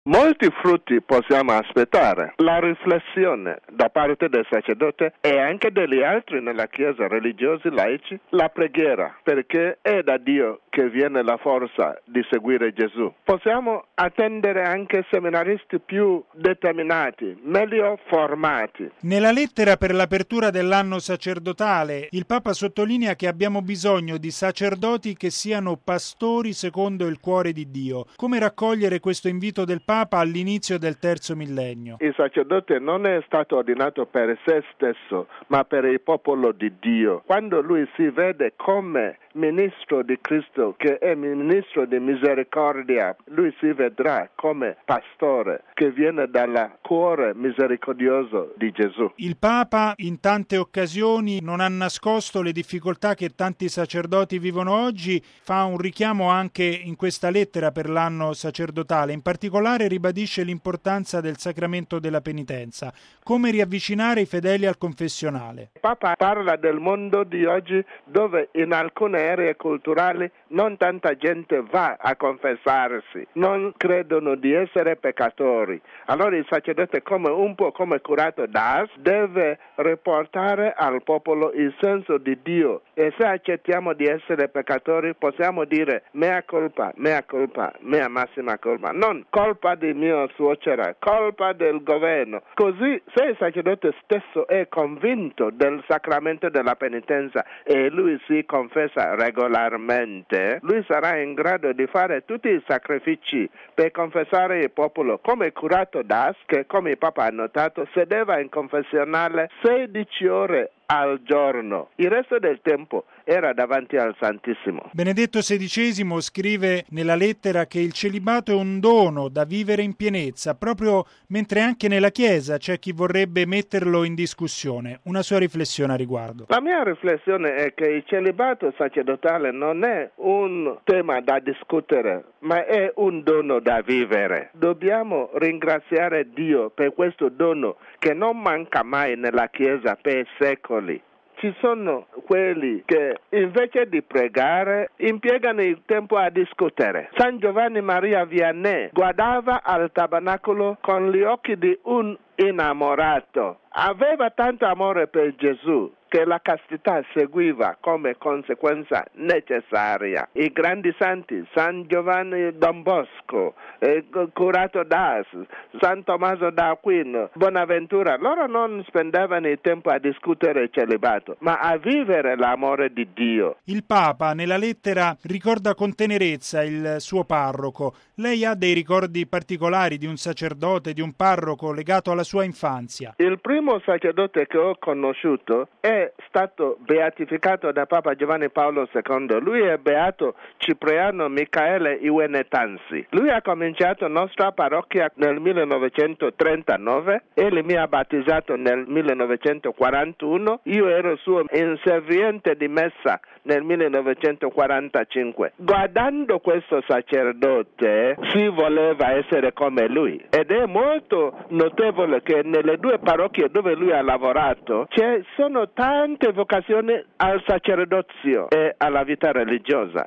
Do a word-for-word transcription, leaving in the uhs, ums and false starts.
Molti frutti possiamo aspettare. La riflessione da parte del sacerdote e anche degli altri nella Chiesa, religiosi, laici, la preghiera, perché è da Dio che viene la forza di seguire Gesù. Possiamo attendere anche seminaristi più determinati, meglio formati. Nella lettera per l'apertura dell'anno sacerdotale, il Papa sottolinea che abbiamo bisogno di sacerdoti che siano pastori secondo il cuore di Dio. Come raccogliere questo invito del Papa all'inizio del terzo millennio? Il sacerdote non è stato ordinato per se stesso, ma per il popolo di Dio. Quando lui si vede come ministro di Cristo, che è ministro di misericordia, lui si vedrà come pastore che viene dal cuore misericordioso di Gesù. Il Papa in tante occasioni non ha nascosto le difficoltà che tanti sacerdoti vivono oggi, fa un richiamo anche in questa lettera per l'anno sacerdotale, in particolare ribadisce l'importanza del sacramento della penitenza, come riavvicinare i fedeli al confessionale. Il Papa parla del mondo di oggi dove in alcune aree culturali non tanta gente va a confessarsi, non credono di essere peccatori. Allora il sacerdote, come un po' come curato d'Ars, deve riportare al popolo il senso di Dio, e se accettiamo di essere peccatori possiamo dire mea colpa, mea colpa, mea massima colpa, non colpa di mia suocera, colpa del governo. Così se il sacerdote stesso è convinto del sacramento della penitenza e lui si confessa regolarmente, lui sarà in grado di fare tutti i sacrifici per confessare il popolo, come curato d'Ars, che come il Papa ha notato sedeva in confessionale sedici ore al giorno, il resto del tempo era davanti al Santissimo. Benedetto sedicesimo scrive nella lettera che il celibato è un dono da vivere in pienezza, proprio mentre anche nella Chiesa c'è chi vorrebbe metterlo in discussione. Una sua riflessione a riguardo. La mia riflessione è che il celibato sacerdotale non è un tema da discutere, ma è un dono da vivere. Dobbiamo ringraziare Dio per questo dono che non manca mai nella Chiesa per secoli. Ci sono quelli che invece di pregare impiegano il tempo a discutere. San Giovanni Maria Vianney guardava al tabernacolo con gli occhi di un innamorato. Aveva tanto amore per Gesù che la castità seguiva come conseguenza necessaria. I grandi santi, San Giovanni Don Bosco, eh, curato d'Ars, San Tommaso d'Aquino, Bonaventura, loro non spendevano il tempo a discutere il celibato, ma a vivere l'amore di Dio. Il Papa nella lettera ricorda con tenerezza il suo parroco. Lei ha dei ricordi particolari di un sacerdote, di un parroco legato alla sua infanzia? Il primo sacerdote che ho conosciuto è stato beatificato da Papa Giovanni Paolo secondo. Lui è beato Cipriano Michaele Iwenetanzi. Lui ha cominciato nostra parrocchia nel millenovecentotrentanove, egli mi ha battezzato nel millenovecentoquarantuno, io ero suo inserviente di messa nel millenovecentoquarantacinque. Guardando questo sacerdote si voleva essere come lui, ed è molto notevole che nelle due parrocchie dove lui ha lavorato ci sono tante vocazioni al sacerdozio e alla vita religiosa.